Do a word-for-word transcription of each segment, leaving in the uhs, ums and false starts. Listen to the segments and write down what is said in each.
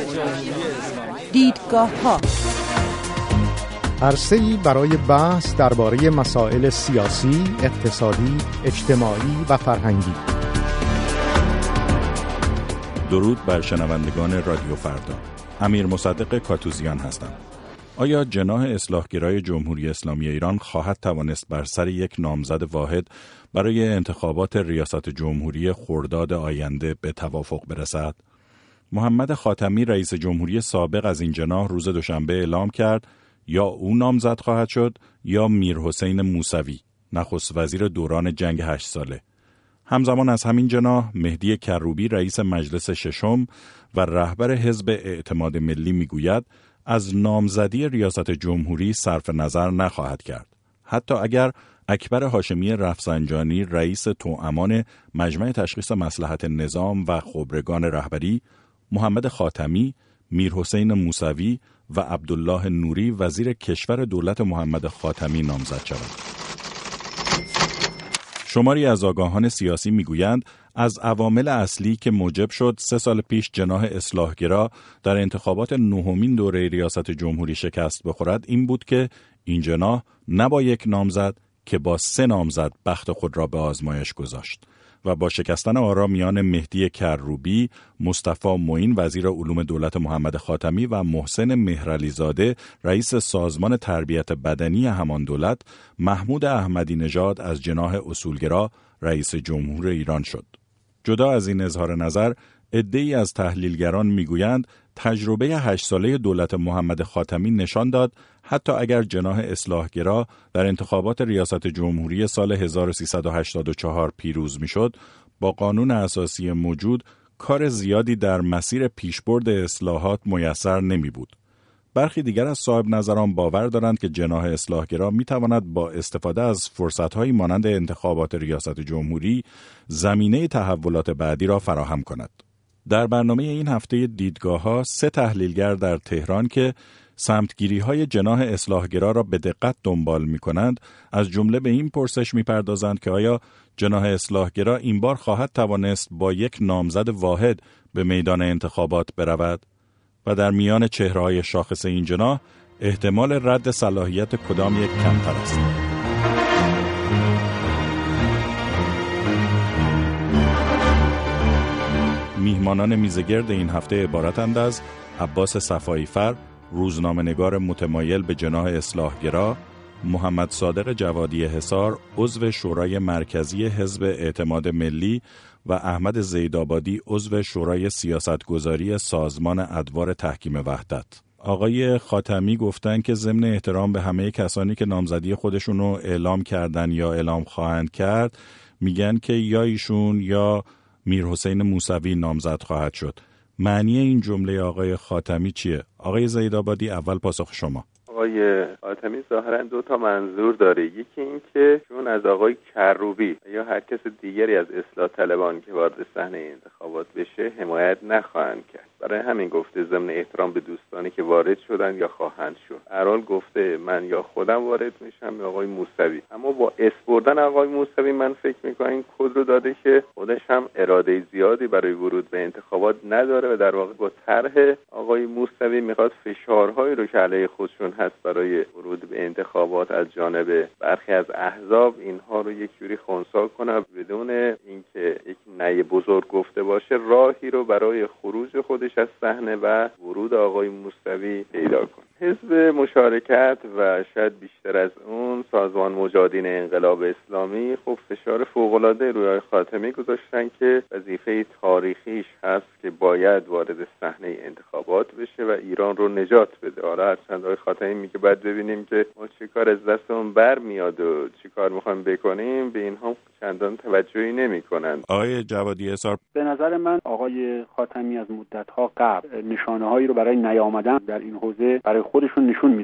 دیدگاه‌ها، عرصه‌ای برای بحث درباره مسائل سیاسی، اقتصادی، اجتماعی و فرهنگی. درود بر شنوندگان رادیو فردا. امیر مصدق کاتوزیان هستم. آیا جناح اصلاحگرای جمهوری اسلامی ایران خواهد توانست بر سر یک نامزد واحد برای انتخابات ریاست جمهوری خرداد آینده به توافق برسد؟ محمد خاتمی رئیس جمهوری سابق از این جناح روز دوشنبه اعلام کرد یا او نامزد خواهد شد یا میرحسین موسوی، نخست وزیر دوران جنگ هشت ساله. همزمان از همین جناح مهدی کروبی رئیس مجلس ششم و رهبر حزب اعتماد ملی میگوید از نامزدی ریاست جمهوری صرف نظر نخواهد کرد، حتی اگر اکبر هاشمی رفسنجانی رئیس توامان مجمع تشخیص مصلحت نظام و خبرگان رهبری، محمد خاتمی، میرحسین موسوی و عبدالله نوری وزیر کشور دولت محمد خاتمی نامزد شوند. شماری از آگاهان سیاسی میگویند از عوامل اصلی که موجب شد سه سال پیش جناح اصلاحگرا در انتخابات نهمین دوره ریاست جمهوری شکست بخورد این بود که این جناح نه با یک نامزد که با سه نامزد بخت خود را به آزمایش گذاشت و با شکستن آرا میان مهدی کروبی، مصطفی معین وزیر علوم دولت محمد خاتمی و محسن مهرعلیزاده رئیس سازمان تربیت بدنی همان دولت، محمود احمدی نژاد از جناح اصولگرا رئیس جمهور ایران شد. جدا از این اظهار نظر، عده‌ای از تحلیلگران میگویند تجربه هشت ساله دولت محمد خاتمی نشان داد حتی اگر جناح اصلاحگرا در انتخابات ریاست جمهوری سال هزار و سیصد و هشتاد و چهار پیروز میشد، با قانون اساسی موجود کار زیادی در مسیر پیشبرد اصلاحات میسر نمی بود. برخی دیگر از صاحب نظران باور دارند که جناح اصلاحگرا می تواند با استفاده از فرصت‌هایی مانند انتخابات ریاست جمهوری زمینه تحولات بعدی را فراهم کند. در برنامه این هفته دیدگاه‌ها سه تحلیلگر در تهران که سمتگیری‌های جناح اصلاحگرا را به دقت دنبال می‌کنند، از جمله به این پرسش می‌پردازند که آیا جناح اصلاحگرا این بار خواهد توانست با یک نامزد واحد به میدان انتخابات برود و در میان چهره‌های شاخص این جناح احتمال رد صلاحیت کدام یک کمتر است. میهمانان میزگرد این هفته عبارتند از عباس صفایی‌فر، روزنامه‌نگار متمایل به جناح اصلاحگرا، محمد صادق جوادی حصار، عضو شورای مرکزی حزب اعتماد ملی و احمد زیدآبادی، عضو شورای سیاستگذاری سازمان ادوار تحکیم وحدت. آقای خاتمی گفتن که ضمن احترام به همه کسانی که نامزدی خودشون رو اعلام کردن یا اعلام خواهند کرد، میگن که یا ایشون یا میرحسین موسوی نامزد خواهد شد. معنی این جمله آقای خاتمی چیه؟ آقای زیدآبادی، اول پاسخ شما. آقای خاتمی ظاهراً دو تا منظور داره. یکی این که چون از آقای کروبی یا هر کس دیگری از اصلاح طلبان که وارد صحنه انتخابات بشه حمایت نخواهند کرد. برای همین گفته ضمن احترام به دوستانی که وارد شدن یا خواهند شد. هر حال گفته من یا خودم وارد میشم یا آقای موسوی. اما با اسپردن آقای موسوی من فکر میکنم این کد رو داده که خودش هم اراده زیادی برای ورود به انتخابات نداره و در واقع با طرح آقای موسوی میخواد فشارهایی رو که علیه خودشون هست برای ورود به انتخابات از جانب برخی از احزاب اینها رو یک جوری خنثی کنه بدون اینکه یک نهی بزرگ گفته باشه راهی رو برای خروج خودش از صحنه و ورود آقای موسوی پیدا کنه. حزب مشارکت و شاید بیشتر از اون سازمان مجاهدین انقلاب اسلامی خب فشار فوق‌العاده روی آقای خاتمی گذاشتن که وظیفه تاریخیش هست که باید وارد صحنه انتخابات بشه و ایران رو نجات بده. حالا هرچند آقای خاتمی میگه بعد ببینیم که ما چه کار از دستمون برمیاد و چی کار میخوایم بکنیم، به اینها چندان توجهی نمیکنن. آقای جوادی حصار، به نظر من آقای خاتمی از مدت‌ها قبل نشانه‌هایی رو برای نیامدن در این حوزه برای خودشون نشون میدادن.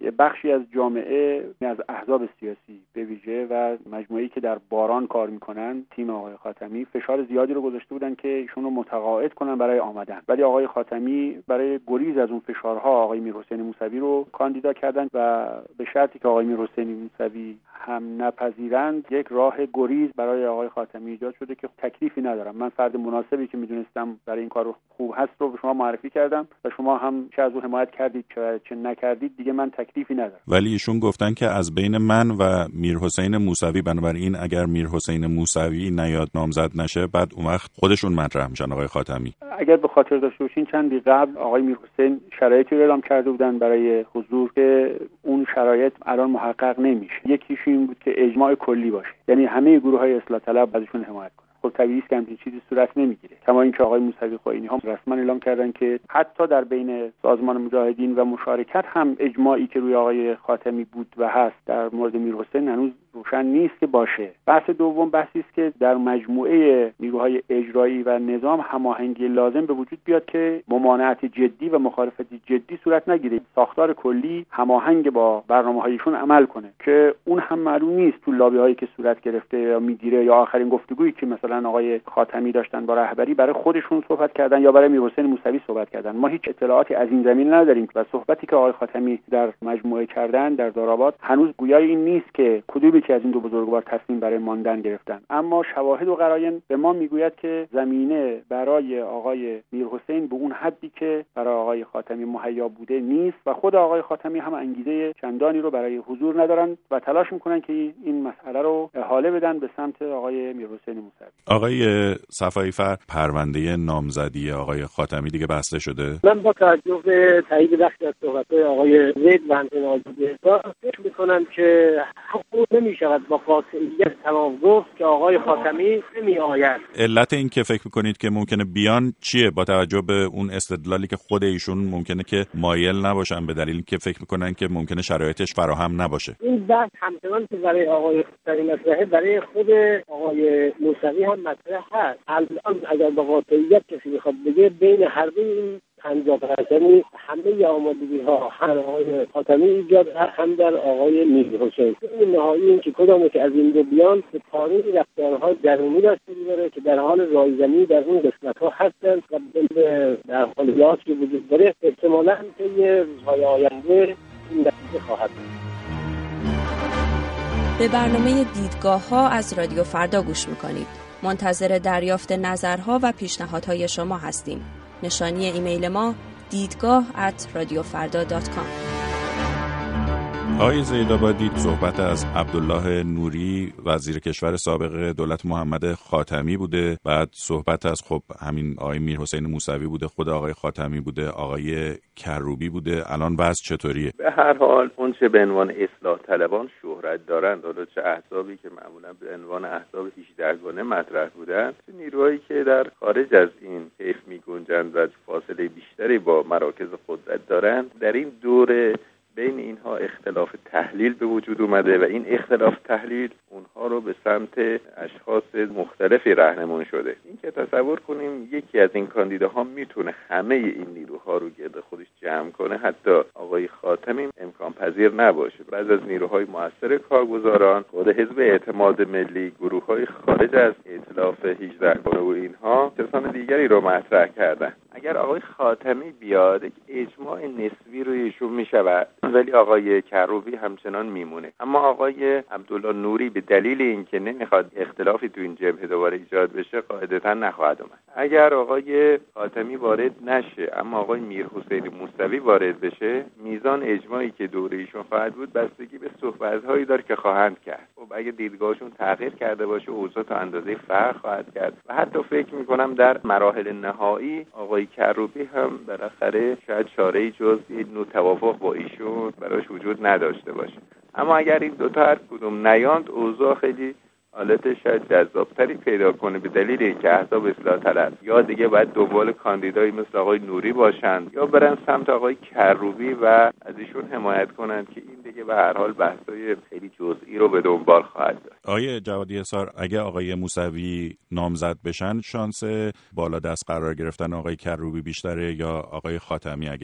بخشی از جامعه، از احزاب سیاسی به ویژه و مجموعه‌ای که در باران کار میکنن، تیم آقای خاتمی فشار زیادی رو گذاشته بودن که ایشون رو متقاعد کنن برای آمدن، ولی آقای خاتمی برای گریز از اون فشارها آقای میرحسین موسوی رو کاندیدا کردن و به شرطی که آقای میرحسین موسوی هم نپذیرند یک راه گریز برای آقای خاتمی ایجاد شده که تکلیفی ندارم. من فرد مناسبی که میدونستم برای این کار خوب هست رو به شما معرفی کردم و شما هم چه از او حمایت کردید چه, چه نکردید، دیگه من تکلیفی ندارم. ولی ایشون گفتن که از بین من و میرحسین موسوی، بنابراین اگر میرحسین موسوی نیاد نامزد نشه بعد اون وقت خودشون مطرح میشن آقای خاتمی. اگر به خاطر داشته باشین چندی قبل آقای میرحسین شرایطی رو اعلام کرده بودن برای حضور که اون شرایط الان محقق نمیشه. یکیش این بود که اجماع کلی باشه، یعنی همه گروه‌های اصلاح طلب ازشون حمایت کنن. خب طبیعیه که همچین چیزی صورت نمیگیره. کما اینکه آقای موسوی خوئینی هم رسما اعلام کردن که حتی در بین سازمان مجاهدین و مشارکت هم اجماعی که روی آقای خاتمی بود و هست در مورد میرحسین هنوز روشن نیست که باشه. بحث دوم بحثی است که در مجموعه نیروهای اجرایی و نظام هماهنگی لازم به وجود بیاد که ممانعت جدی و مخالفت جدی صورت نگیره، ساختار کلی هماهنگ با برنامه‌هایشون عمل کنه که اون هم معلوم نیست تو لابی‌هایی که صورت گرفته یا میگیره یا آخرین گفتگویی که مثلا آقای خاتمی داشتن با رهبری برای خودشون صحبت کردن یا برای میرحسین موسوی صحبت کردن. ما هیچ اطلاعاتی از این زمینه نداریم و صحبتی که آقای خاتمی در مجموعه کردن در داراباد هنوز گویای این نیست که کدومی که از این دو بزرگوار تصمیم برای ماندن گرفتن، اما شواهد و قرائن به ما میگوید که زمینه برای آقای میرحسین به اون حدی که برای آقای خاتمی مهیا بوده نیست و خود آقای خاتمی هم انگیزه چندانی رو برای حضور ندارن و تلاش میکنن که این مسئله رو احاله بدن به سمت آقای میرحسین موسوی. آقای صفایی فر، پرونده نامزدی آقای خاتمی دیگه بسته شده؟ من با توجه به تایید بخشی از صحبت‌های آقای زید و همچنین آقای عبدالله فکر می‌کنم که حقوق نمی‌شود با قاطعیت تمام گفت که آقای خاتمی نمی‌آید. علت این که فکر می‌کنید که ممکنه بیان چیه، با توجه به اون استدلالی که خود ایشون ممکنه که مایل نباشن به دلیل که فکر می‌کنن که ممکنه شرایطش فراهم نباشه؟ این بحث همچنان که برای آقای خاتمی مطرحه برای خود آقای موسوی هم مطرح هست. الان اگر با قاطعیت کسی بخواد بگه بین هر دو این پنجاه درصدی همه آمادگی‌ها هم آقای خاتمی ایجاد هم در آقای میرحسین. این نهایی این که کدامه که از این دو بیان به پاره رفتارها درونی داشته داره که در حال رایزنی در اون قسمت‌ها هستند و در حال یاس که وجود داره احتمالاً که یه روزهای آینده این نتیجه خواهد بود. به برنامه دیدگاه‌ها از رادیو فردا گوش می‌کنید. منتظر دریافت نظرها و پیشنهادهای شما هستیم. نشانی ایمیل ما دیدگاه ات رادیو فردا دات کام. آقای زیدآبادی، صحبت از عبدالله نوری وزیر کشور سابق دولت محمد خاتمی بوده، بعد صحبت از خب همین آقای میرحسین موسوی بوده، خود آقای خاتمی بوده، آقای کروبی بوده. الان وضع چطوریه؟ به هر حال اون چه به عنوان اصلاح طلبان شهرت دارند، حالا چه احزابی که معمولا به عنوان احزاب هجده گانه مطرح بودند، چه نیروهایی که در خارج از این حیف می‌گنجند و فاصله بیشتری با مراکز قدرت دارند، در این دوره بین اینها اختلاف تحلیل به وجود اومده و این اختلاف تحلیل اونها رو به سمت اشخاص مختلفی راهنمون شده. این که تصور کنیم یکی از این کاندیداها میتونه همه این نیروها رو گرد خودش جمع کنه، حتی آقای خاتمی امکان پذیر نباشه. بعضی از نیروهای مؤثر کارگزاران، خود حزب اعتماد ملی، گروه‌های خارج از ائتلاف هجده گانه و اینها کسان دیگری رو مطرح کردن. اگر آقای خاتمی بیاد اجماع نسبی رو ایشون میشود، ولی آقای کروبی همچنان میمونه. اما آقای عبدالله نوری به دلیل اینکه نمیخواد اختلافی تو این جبهه دوباره ایجاد بشه قاعدتا نخواهد اومد. اگر آقای خاتمی وارد نشه اما آقای میرحسین موسوی وارد بشه، میزان اجماعی که دوره ایشون خواهد بود بستگی به صحبت‌هایی داره که خواهند کرد. خب اگه دیدگاهشون تغییر کرده باشه اوضاع تا اندازه فرق خواهد کرد و حتی فکر میکنم در مراحل نهایی آقای کروبی هم بالاخره شاید چاره‌ای جز این نوع توافق با ایشون براش وجود نداشته باشه. اما اگر این دو تا هر کدوم نیاند اوضاع خیلی حالت شاید جذابتری پیدا کنه، به دلیل اینکه احزاب اصلاح طلب یا دیگه باید دنبال کاندیدایی مثل آقای نوری باشند یا برن سمت آقای کروبی و از ایشون حمایت کنند که این دیگه به هر حال بحثای خیلی جزئی رو به دنبال خواهد داشت. آقای جوادی حصار، اگه آقای موسوی نامزد بشن شانس بالا دست قرار گرفتن آقای کروبی بیشتره یا آقای خاتمی اگه بیان؟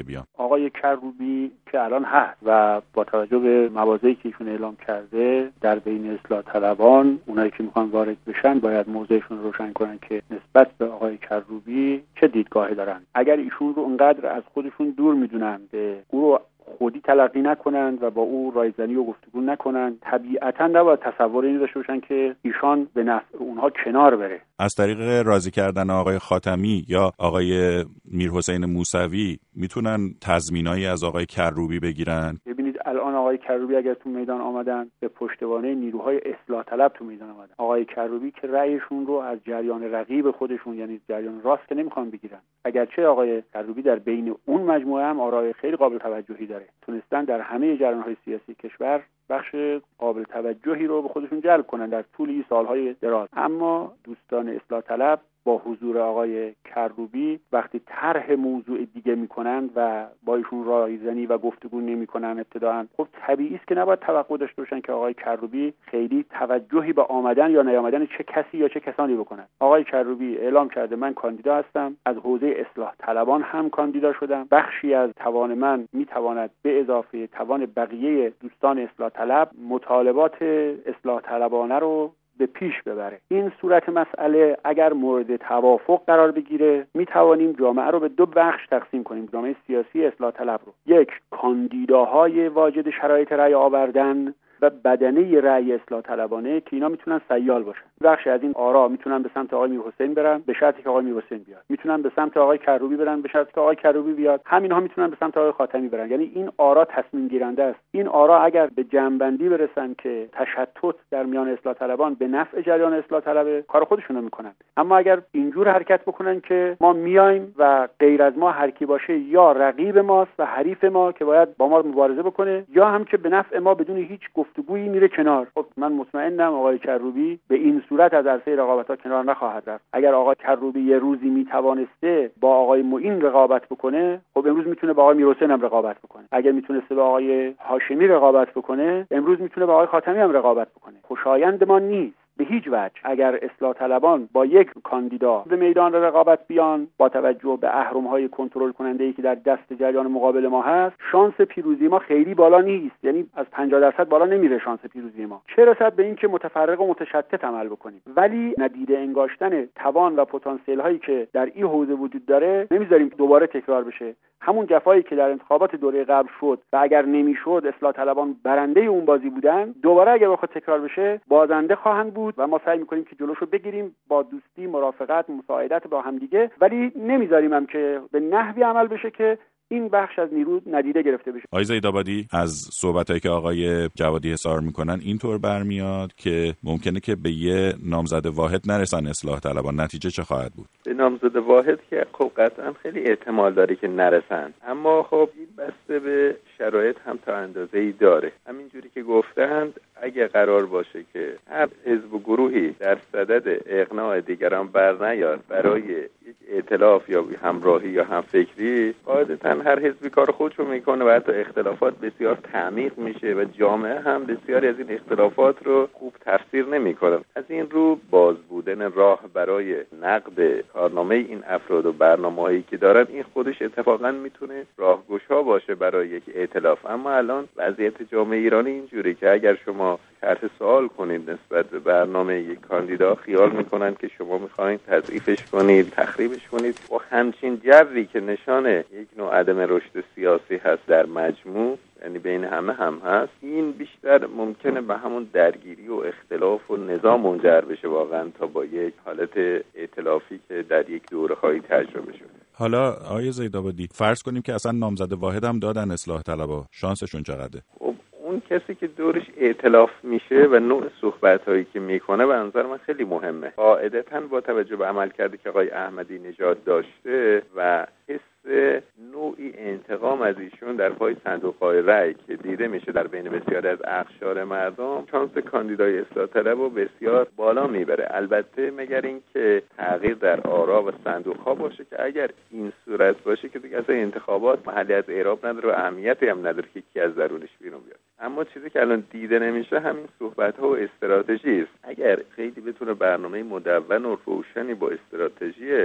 آقای کروبی که الان هست و با توجه به مواضعی که ایشون اعلام کرده در بین اصلاح طلبان، اونایی که میخوان وارد بشن باید موضعشون رو روشن کنن که نسبت به آقای کروبی چه دیدگاهی دارن. اگر ایشون رو اونقدر از خودشون دور میدونن که او رو خودی تلقی نکنند و با او رایزنی و گفتگو نکنند، طبیعتاً نباید تصور اینو داشته باشن که ایشان به نفع اونها کنار بره. از طریق راضی کردن آقای خاتمی یا آقای میرحسین موسوی میتونن تضمینایی از آقای کروبی بگیرن؟ ببینید الان آقای کروبی اگر تو میدان آمدن به پشتوانه نیروهای اصلاح طلب تو میدان آمدن. آقای کروبی که رأیشون رو از جریان رقیب خودشون یعنی جریان راست که نمیخوان بگیرن، اگرچه آقای کروبی در بین اون مجموعه هم آرای خیلی قابل توجهی داره، تونستن در همه جریان‌های سیاسی کشور بخش قابل توجهی رو به خودشون جلب کنن در طول این سالهای دراز. اما دوستان اصلاح طلب با حضور آقای کروبی وقتی طرح موضوع دیگه میکنن و با ایشون رایزنی و گفتگو نمیکنن ابتداً، خب طبیعی است که نباید توقع داشته باشن که آقای کروبی خیلی توجهی به آمدن یا نیامدن چه کسی یا چه کسانی بکنن. آقای کروبی اعلام کرده من کاندیدا هستم، از حوزه اصلاح طلبان هم کاندیدا شدم، بخشی از توان من میتواند به اضافه توان بقیه دوستان اصلاح طلب مطالبات اصلاح طلبانه رو به پیش ببره. این صورت مسئله اگر مورد توافق قرار بگیره می توانیم جامعه رو به دو بخش تقسیم کنیم، جامعه سیاسی اصلاح طلب رو. یک، کاندیداهای واجد شرایط رأی آوردن و بدنه رأی اصلاح طلبانه که اینا میتونن سیال باشن. بخش از این آرا میتونن به سمت آقای میرحسین برن به شرطی که آقای میرحسین بیاد، میتونن به سمت آقای کروبی برن به شرطی که آقای کروبی بیاد، همینها میتونن به سمت آقای خاتمی برن. یعنی این آرا تصمیم گیرنده است. این آرا اگر به جمع‌بندی برسن که تشتت در میان اصلاح طلبان به نفع جریان اصلاح طلب، کار خودشون رو میکنن. اما اگر اینجور حرکت بکنن که ما میایم و غیر از ما هر کی باشه یا رقیب ماست و حریف ما که باید با ما مبارزه بکنه، یا هم که به نفع ما بدون هیچ گفتگویی میره کنار، خب من مطمئنم آقای کروبی به این صورت از عرصه رقابت‌ها کنار نخواهد رفت. اگر آقای کروبی یه روزی میتوانسته با آقای معین رقابت بکنه، خب امروز میتونه با آقای میرحسین هم رقابت بکنه. اگر میتونسته با آقای هاشمی رقابت بکنه، امروز میتونه با آقای خاتمی هم رقابت بکنه. خوشایند ما نیست به هیچ وجه اگر اصلاح طلبان با یک کاندیدا به میدان رقابت بیان، با توجه به اهرم‌های کنترل کننده‌ای که در دست جریان مقابل ما هست، شانس پیروزی ما خیلی بالا نیست. یعنی از پنجاه درصد بالا نمیره شانس پیروزی ما، چه رسد به این که متفرق و متشتت عمل بکنیم. ولی ندیده انگاشتن توان و پتانسیل هایی که در این حوزه وجود داره نمیذاریم دوباره تکرار بشه. همون جفایی که در انتخابات دوره قبل شد و اگر نمیشد اصلاح طلبان برنده اون بازی بودن، دوباره اگر بخواد تکرار بشه بازنده خواهند بود و ما سعی میکنیم که جلوشو بگیریم با دوستی، مرافقت، مساعدت با هم دیگه، ولی نمیذاریم هم که به نحوی عمل بشه که این بخش از نیرو ندیده گرفته بشه. آقای زیدآبادی، از صحبتایی که آقای جوادی حصار میکنن اینطور برمیاد که ممکنه که به یه نامزد واحد نرسن اصلاح طلبان. نتیجه چه خواهد بود؟ به نامزد واحد که خب قطعا خیلی احتمال داره که نرسن، اما خب این بسته به شرایط هم تا اندازه‌ای داره. همینجوری که گفتند اگه قرار باشه که هر حزب و گروهی در صدد اقناع دیگران برنیاد برای یک ائتلاف یا همراهی یا همفکری، قاعدتاً هر حزبی کار خودشو میکنه و حتی اختلافات بسیار تعمیق میشه و جامعه هم بسیاری از این اختلافات رو خوب تفسیر نمیکنه. از این رو باز بودن راه برای نقد کارنامه این افراد و برنامه‌هایی که دارن، این خودش اتفاقاً میتونه راهگشا باشه برای یک ائتلاف. اما الان وضعیت جامعه ایرانی اینجوری که اگر شما طرح سوال کنید نسبت به برنامه یک کاندیدا، خیال میکنن که شما میخواین تضعیفش کنید، تخریبش کنید. و همچین جری که نشان یک نوع عدم رشد سیاسی هست در مجموع، یعنی بین همه هم هست، این بیشتر ممکنه به همون درگیری و اختلاف و نظام منجر بشه واقعا تا با یک حالت ائتلافی که در یک دوره‌ای تجربه شده. حالا آقای زیدآبادی، فرض کنیم که اصلا نامزد واحد هم دادن اصلاح طلبها، شانسشون چقدره؟ خب اون کسی که دورش ائتلاف میشه و نوع صحبت‌هایی که میکنه به نظر من خیلی مهمه. قاعدتاً با توجه به عملکردی که آقای احمدی نژاد داشته و حس نوعی انتقام از ایشون در پای صندوق‌های رأی که دیده میشه در بین بسیاری از اقشار مردم، شانس کاندیدای اصلاح طلب رو بسیار بالا میبره. البته مگر اینکه تغییر در آرا و صندوق‌ها باشه که اگر این صورت باشه که دیگه اصلا انتخابات محلی از اعراب نداره و اهمیتی هم نداره که کی از درونش بیرون بیاد. اما چیزی که الان دیده نمیشه همین صحبت‌ها و استراتژی است. اگر خیلی بتونه برنامه مدون و روشنی با استراتژی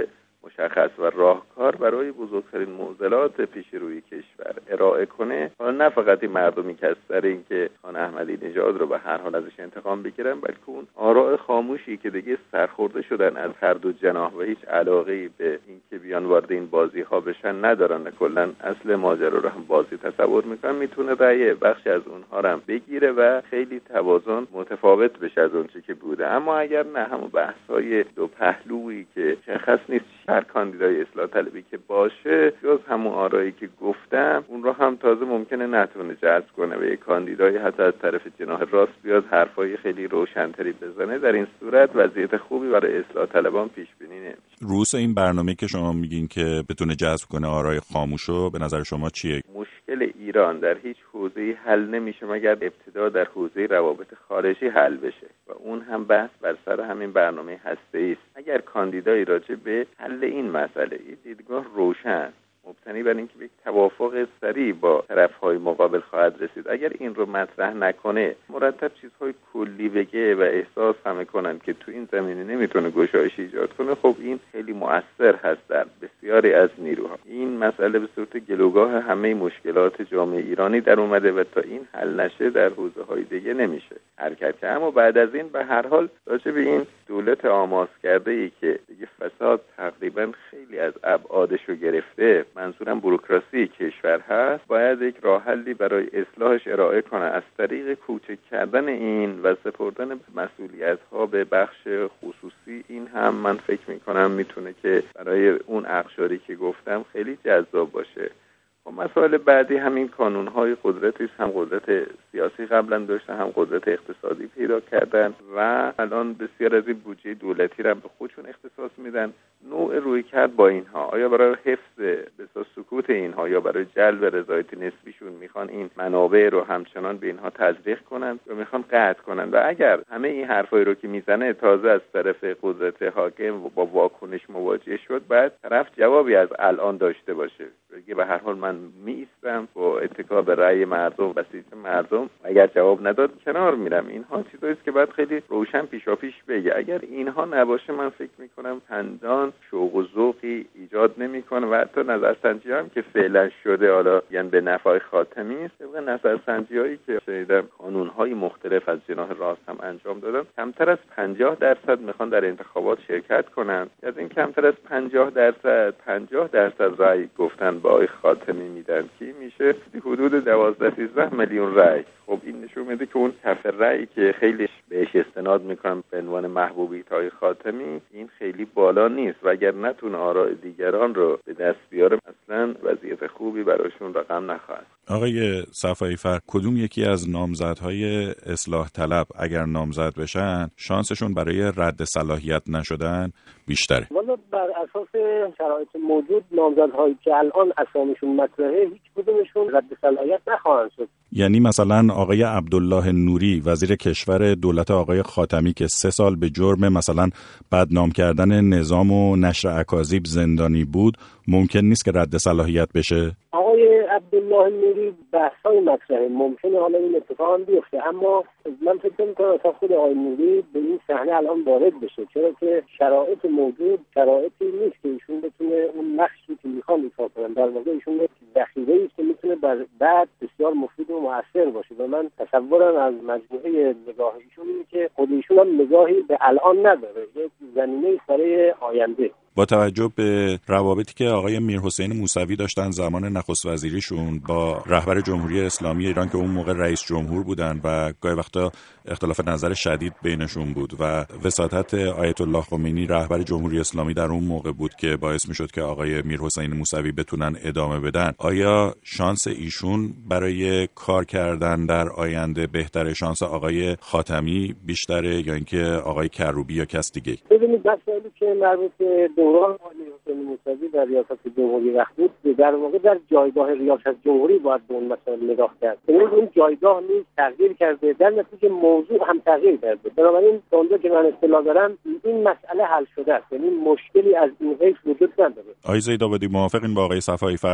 مشخص و راهکار برای بزرگترین معضلات پیش روی کشور ارائه کنه، حالا نه فقط این مردمی که از سر اینکه خان احمدی نژاد رو به هر حال ازش انتقام بگیرن، بلکه اون آراء خاموشی که دیگه سرخورده شدن از هر دو جناح و هیچ علاقه‌ای به اینکه بیان وارد این بازی ها بشن ندارن، کلا اصل ماجرا رو هم بازی تصور میکنن، میتونه رأی بخشی از اونها رو هم بگیره و خیلی توازن متفاوت بشه از اون چیزی که بوده. اما اگر نه، همون بحث‌های دو پهلویی که شخص نیست هر کاندیدای اصلاح طلبی که باشه، جز همون آرایی که گفتم، اون رو هم تازه ممکنه نتونه جذب کنه و یک کاندیدای حتی از طرف جناح راست بیاد حرفای خیلی روشن‌تری بزنه. در این صورت وضعیت خوبی برای اصلاح طلبان پیش بینی نمیشه. روس این برنامه که شما میگین که بتونه جذب کنه آرای خاموشو، به نظر شما چیه؟ مشکل ایران در هیچ حوزه‌ای حل نمیشه مگر ابتدا در حوزه روابط خارجی حل بشه و اون هم بحث بر سر همین برنامه هسته‌ای است. اگر کاندیدایی راجع به حل این مسئله دیدگاه روشن، مبتنی بر اینکه یک توافق سریع با طرف‌های مقابل خواهد رسید، اگر این رو مطرح نکنه، مرتب چیزهای کلی بگه و احساس همه کنن که تو این زمینه نمیتونه گشایش ایجاد کنه، خب این خیلی مؤثر هست در بسیاری از نیروها. این مسئله به صورت گلوگاه همه مشکلات جامعه ایرانی در اومده و تا این حل نشه در حوزه‌های دیگه نمیشه حرکت کرد. اما بعد از این به هر حال راجع به این دولت آماس کرده ای که دیگه فساد تقریبا خیلی از ابعادشو گرفته، منظورم بوروکراسی کشور هست، باید یک راه حلی برای اصلاحش ارائه کنه از طریق کوچک کردن این و سپردن مسئولیت‌ها به بخش خصوصی. این هم من فکر می‌کنم میتونه که برای اون اقشاری که گفتم خیلی جذاب باشه. و مسائل بعدی همین کانون‌های قدرتی است، هم قدرت سیاسی قبلا داشتن، هم قدرت اقتصادی پیدا کردن و الان بسیار از این بودجه دولتی را به خودشون اختصاص میدن. نوع رویکرد با اینها، آیا برای حفظ بسا سکوت اینها یا برای جلب رضایت نسبیشون میخوان این منابع رو همچنان به اینها تزریق کنن یا میخوان قطع کنن؟ و اگر همه این حرفایی رو که میزنه تازه از طرف قدرت حاکم و با واکنش مواجه شد، بعد طرف جوابی از الان داشته باشه، بگه به هر حال من میستم با اتکا به رأی مردم و سیستم مردم، اگر جواب نداد کنار میرم. اینها چیزایی است که باید خیلی روشن پیشاپیش بگه. اگر اینها نباشه، من فکر میکنم چندان شوق و ذوقی ایجاد نمیکنه و حتی نظرسنجی هم که فعلا شده، حالا یعنی به نفع خاتمی است، طبق نظرسنجی‌هایی که شنیدم کانون‌های مختلف از جناح راست هم انجام دادن، کمتر از پنجاه درصد میخوان در انتخابات شرکت کنن. از این کمتر از پنجاه درصد پنجاه درصد رأی گفتن با آقای خاتمی میدن که میشه حدود دوازده سیزده میلیون رأی. خب این نشون میده که اون کف رأی که خیلی بهش استناد میکنن به عنوان محبوبیت های خاتمی، این خیلی بالا نیست و اگر نتونه آراء دیگران رو به دست بیاره، اصلا وضعیت خوبی براشون رقم نخواهد. آقای صفایی فر، کدوم یکی از نامزدهای اصلاح طلب اگر نامزد بشن شانسشون برای رد صلاحیت نشدن بیشتره؟ والا بر اساس شرایط موجود نامزدهایی که الان اسامیشون مطرحه هیچ کدومشون رد صلاحیت نخواهند شد. یعنی مثلا آقای عبدالله نوری وزیر کشور دولت آقای خاتمی که سه سال به جرم مثلا بدنام کردن نظام و نشر اکاذیب زندانی بود، ممکن نیست که رد صلاحیت بشه؟ آقای عبدالله نوری بحث‌های مطرحه، ممکنه حالا این اتفاق هم بیفته، اما من فکر می‌کنم تا خود آقای نوری به این صحنه الان وارد بشه، چرا که شرایط موجود شرایطی نیست که ایشون بتونه اون نقشی که می‌خوان ایفا کنن. در واقع ایشون یک ذخیره‌ای است که میتونه بعد بسیار مفید و مؤثر باشه و من تصورم از مجموعه نگاه ایشون اینه که خود ایشون هم نگاهی به الان نداره، یک زمینه‌ای برای آینده. با توجه به روابطی که آقای میرحسین موسوی داشتن زمان نخست وزیریشون با رهبر جمهوری اسلامی ایران که اون موقع رئیس جمهور بودن و گاهی وقتا اختلاف نظر شدید بینشون بود و وساطت آیت الله خمینی رهبر جمهوری اسلامی در اون موقع بود که باعث میشد که آقای میرحسین موسوی بتونن ادامه بدن، آیا شانس ایشون برای کار کردن در آینده بهتره، شانس آقای خاتمی بیشتره یا اینکه آقای کروبی یا کس دیگه؟ ببینید مسائلی که مربوط به دوران آقای حسین موسوی در ریاست جمهوری وقت بود، در واقع در جایگاه ریاست جمهوری باید به اون مسائل نگاه کرد. یعنی اون جایگاه نیز تغییر کرده، در نتیجه موضوع هم تغییر کرده. بنابراین تا اونجا که من اطلاع دارم این مسئله حل شده است، یعنی مشکلی از این حیث وجود نداره. آقای زیدآبادی موافقین با آقای صفایی فرد؟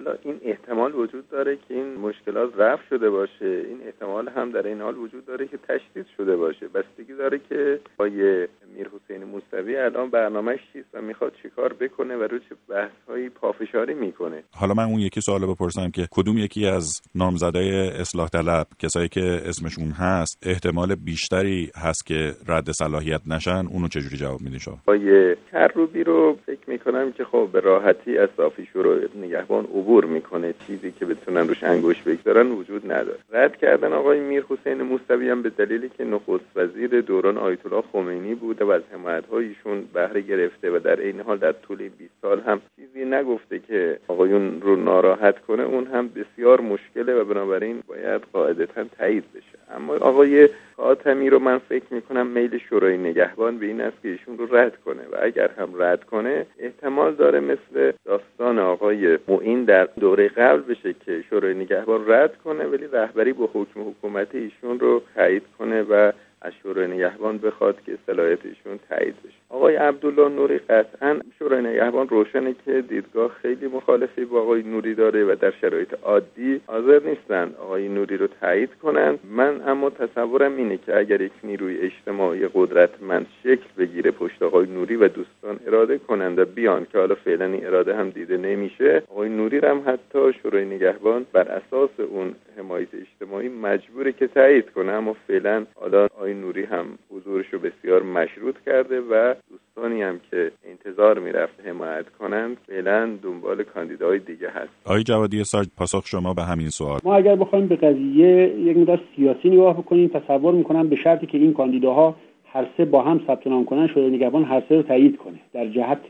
حالا این احتمال وجود داره که این مشکلات رفع شده باشه، این احتمال هم در این حال وجود داره که تشدید شده باشه. بستگی داره که آقای میرحسین موسوی الان برنامه‌اش چیست و میخواد چیکار بکنه و رو چه بحث‌هایی پافشاری میکنه. حالا من اون یکی سوالو بپرسم که کدوم یکی از نامزدای اصلاح طلب، کسایی که اسمشون هست، احتمال بیشتری هست که رد صلاحیت نشن؟ اونو چجوری جواب میدین شما؟ آقای کروبی رو فکر میکنم که خب به راحتی از صافی شورای نگهبان عبور میکنه، چیزی که بتونن روش انگشت بگذارن وجود نداره. رد کردن آقای میرحسین موسوی هم به دلیلی که نخست وزیر دوران آیت الله خمینی بوده و از حمایت‌های ایشون بهره گرفته و در این حال در طول بیست سال هم چیزی نگفته که آقایون رو ناراحت کنه، اون هم بسیار مشکله و بنابراین باید قاعدتاً تایید بشه. اما آقای خاتمی رو من فکر میکنم میل شورای نگهبان به این است که ایشون رو رد کنه و اگر هم رد کنه احتمال داره مثل داستان آقای معین در دوره قبل بشه که شورای نگهبان رد کنه ولی رهبری با حکم حکومت ایشون رو تایید کنه و از شورای نگهبان بخواد که صلاحیت ایشون تایید بشه. آقای عبدالله نوری قطعاً شورای نگهبان روشنه که دیدگاه خیلی مخالفی با آقای نوری داره و در شرایط عادی حاضر نیستن آقای نوری رو تایید کنن. من اما تصورم اینه که اگر یک نیروی اجتماعی قدرتمند شکل بگیره پشت آقای نوری و دوستان اراده کنند و بیان که حالا فعلا این اراده هم دیده نمیشه، آقای نوری هم حتی شورای نگهبان بر اساس اون حمایت اجتماعی مجبوره که تایید کنه. اما فعلا حالا آقای نوری هم حضورش رو بسیار مشروط کرده و دوستانی هم که انتظار میرفت حمایت کنند فعلا دنبال کاندیداهای دیگه هست. آقای جوادی ساج، پاسخ شما به همین سوال. ما اگر بخوایم به قضیه یک مقدار سیاسی نگاه بکنیم، تصور میکنم به شرطی که این کاندیداها هر سه با هم ثبت نام کنن، شورای نگهبان هر سه رو تایید کنه در جهت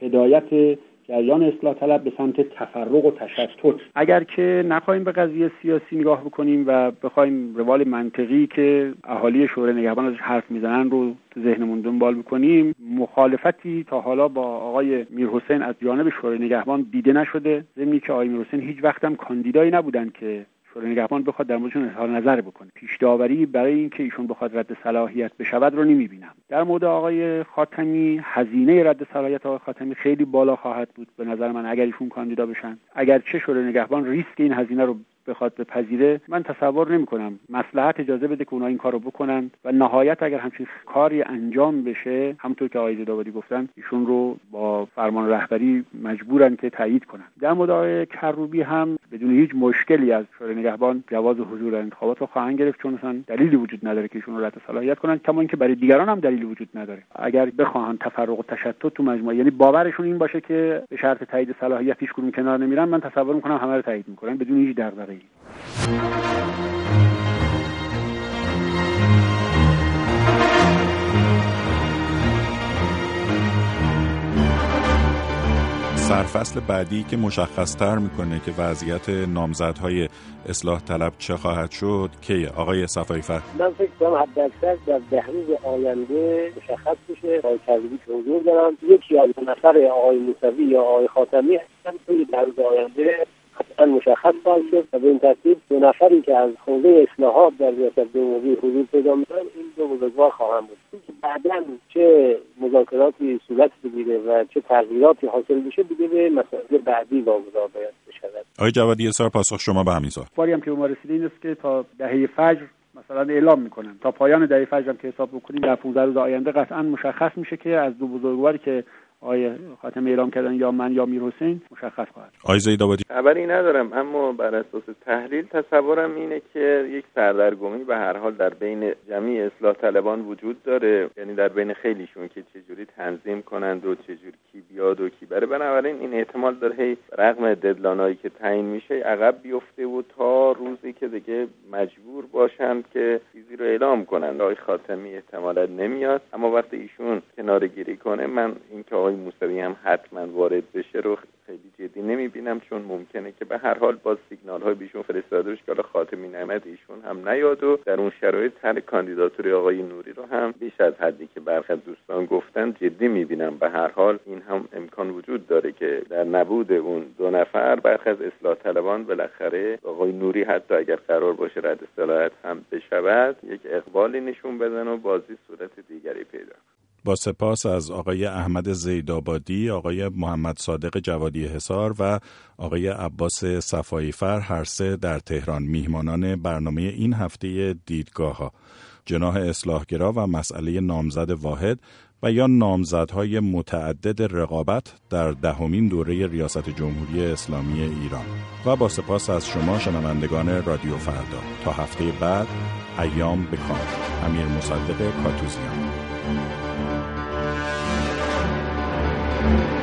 هدایت جریان اصلاح طلب به سمت تفرق و تشتت. اگر که نخواهیم به قضیه سیاسی نگاه بکنیم و بخوایم روال منطقی که اهالی شورای نگهبان ازش حرف میزنن رو تو ذهنمون دنبال بکنیم، مخالفتی تا حالا با آقای میرحسین از جانب شورای نگهبان دیده نشده، ضمنی که آقای میرحسین هیچ وقت هم کاندیدایی نبودن که شورای نگهبان بخواد در موردشون اظهار نظر بکنه. پیش داوری برای اینکه ایشون بخواد رد صلاحیت بشود رو نمیبینم. در مورد آقای خاتمی، هزینه رد صلاحیت آقای خاتمی خیلی بالا خواهد بود به نظر من اگر ایشون کاندیدا بشن. اگر چه شورای نگهبان ریسک این هزینه رو بخواد بپذیره، من تصور نمی‌کنم مصلحت اجازه بده که اونها این کارو بکنن و نهایت اگر همچین کاری انجام بشه، همونطور که آقای زیدآبادی گفتن، ایشون رو با فرمان رهبری مجبورن که تایید کنن. در مورد آقای کروبی هم بدون هیچ مشکلی از شورای نگهبان جواز حضور در انتخابات رو خواهند گرفت، چون اصلا دلیلی وجود نداره که ایشون رو رد صلاحیت کنن، کما اینکه برای دیگران هم دلیلی وجود نداره. اگر بخواهن تفرق و تشتت تو مجموعه، یعنی باورشون این باشه که به شرط تایید صلاحیت هیچ کدوم کنار نمیرن، من تصور می‌کنم همه رو تایید می‌کنن بدون هیچ دغدغه‌ای. سرفصل بعدی که مشخص‌تر میکنه که وضعیت نامزدهای اصلاح طلب چه خواهد شد کیه؟ آقای صفایی فرد. من فکر کنم حداکثر در ده روز آینده مشخص بشه. آقای کروبی که حضور دارن، یکی یا دو نفر آقای موسوی یا آقای خاتمی هستن، توی ده روز آینده حتما مشخص خواهد شد و به این ترتیب دو نفری که از حوزه اصلاحات در ریاست جمهوری حضور پیدا می‌کنن این دو بزرگوار خواهند بود. بعداً چه مذاکراتی صورت بگیره و چه تغییراتی حاصل بشه دیگه به مسائل بعدی واگذار باید بشود. آقای جوادی اسار، پاسخ شما به همین سوال. باری هم که ما رسیده این است که تا دهه فجر مثلا اعلام میکنن، تا پایان دهه فجر هم که حساب بکنیم در پانزده روز آینده قطعا مشخص میشه که از دو بزرگواری که آقای خاتمی اعلام کردن یا من یا میرحسین مشخص خواهد. آقای زیدآبادی. خبری ندارم، اما بر اساس تحلیل تصورم اینه که یک سردرگمی به هر حال در بین جمعی اصلاح طلبان وجود داره، یعنی در بین خیلیشون که چجوری تنظیم کنند و چجوری کی بیاد و کی بره. بنابراین این احتمال داره هی رغم ددلاینایی که تعیین میشه عقب بیفته و تا روزی که دیگه مجبور باشند که چیزی رو اعلام کنند. آقای خاتمی احتمالاً نمیاد، اما وقتی ایشون کناره‌گیری کنه، من اینکه آقای موسوی هم حتما وارد بشه رو خیلی جدی نمیبینم، چون ممکنه که به هر حال باز سیگنال های بیشون فرستاده بشه که حالا خاتمی نعمت ایشون هم نیاد و در اون شرایط طرح کاندیداتوری آقای نوری رو هم بیش از حدی که برخی از دوستان گفتن جدی میبینم. به هر حال این هم امکان وجود داره که در نبود اون دو نفر برخی از اصلاح طلبان بالاخره آقای نوری حتی اگر قرار باشه رد صلاحیت هم بشود یک اقبالی نشون بدن و بازی صورت دیگری پیدا. با سپاس از آقای احمد زیدآبادی، آقای محمد صادق جوادی حصار و آقای عباس صفاییفر، هر سه در تهران، میهمانان برنامه این هفته دیدگاه‌ها. جناح اصلاحگرا و مسئله نامزد واحد و یا نامزدهای متعدد رقابت در دهمین دوره ریاست جمهوری اسلامی ایران. و با سپاس از شما شنوندگان رادیو فردا. تا هفته بعد، ایام بکام. امیر مصدق کاتوزیان.